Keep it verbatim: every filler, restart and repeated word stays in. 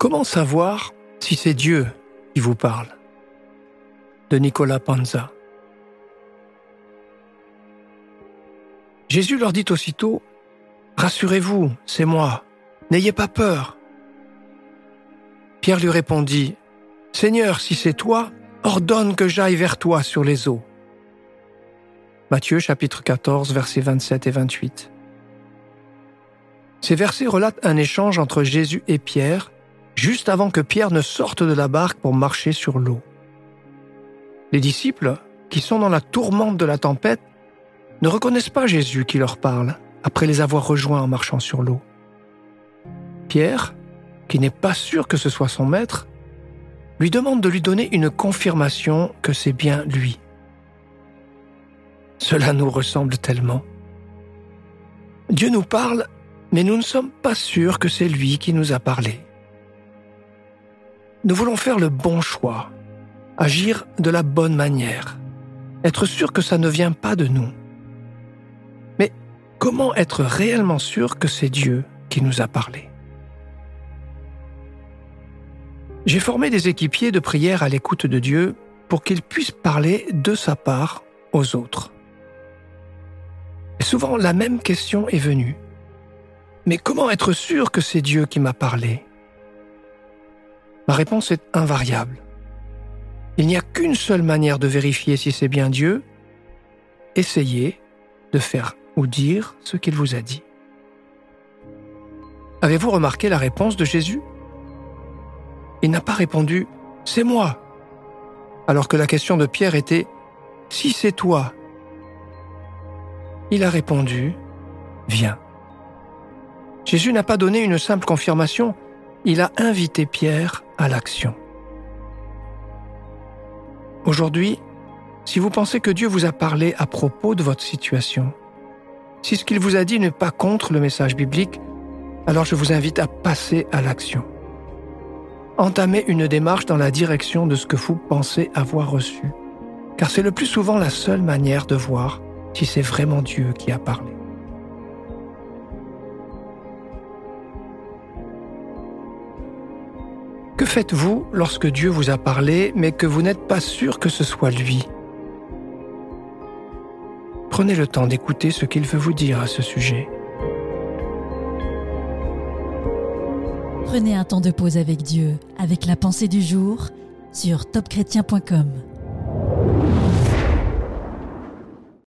Comment savoir si c'est Dieu qui vous parle ? De Nicolas Panza. Jésus leur dit aussitôt « Rassurez-vous, c'est moi, n'ayez pas peur. » Pierre lui répondit « Seigneur, si c'est toi, ordonne que j'aille vers toi sur les eaux. » Matthieu chapitre quatorze, versets vingt-sept et vingt-huit. Ces versets relatent un échange entre Jésus et Pierre, juste avant que Pierre ne sorte de la barque pour marcher sur l'eau. Les disciples, qui sont dans la tourmente de la tempête, ne reconnaissent pas Jésus qui leur parle, après les avoir rejoints en marchant sur l'eau. Pierre, qui n'est pas sûr que ce soit son maître, lui demande de lui donner une confirmation que c'est bien lui. Cela nous ressemble tellement. Dieu nous parle, mais nous ne sommes pas sûrs que c'est lui qui nous a parlé. Nous voulons faire le bon choix, agir de la bonne manière, être sûr que ça ne vient pas de nous. Mais comment être réellement sûr que c'est Dieu qui nous a parlé ? J'ai formé des équipiers de prière à l'écoute de Dieu pour qu'ils puissent parler de sa part aux autres. Et souvent, la même question est venue. Mais comment être sûr que c'est Dieu qui m'a parlé ? Ma réponse est invariable. Il n'y a qu'une seule manière de vérifier si c'est bien Dieu. Essayez de faire ou dire ce qu'il vous a dit. Avez-vous remarqué la réponse de Jésus ? Il n'a pas répondu « C'est moi », alors que la question de Pierre était « Si c'est toi ». Il a répondu « Viens ». Jésus n'a pas donné une simple confirmation, il a invité Pierre à l'action. Aujourd'hui, si vous pensez que Dieu vous a parlé à propos de votre situation, si ce qu'il vous a dit n'est pas contre le message biblique, alors je vous invite à passer à l'action. Entamez une démarche dans la direction de ce que vous pensez avoir reçu, car c'est le plus souvent la seule manière de voir si c'est vraiment Dieu qui a parlé. Que faites-vous lorsque Dieu vous a parlé, mais que vous n'êtes pas sûr que ce soit lui ? Prenez le temps d'écouter ce qu'il veut vous dire à ce sujet. Prenez un temps de pause avec Dieu, avec la pensée du jour, sur top chrétien point com.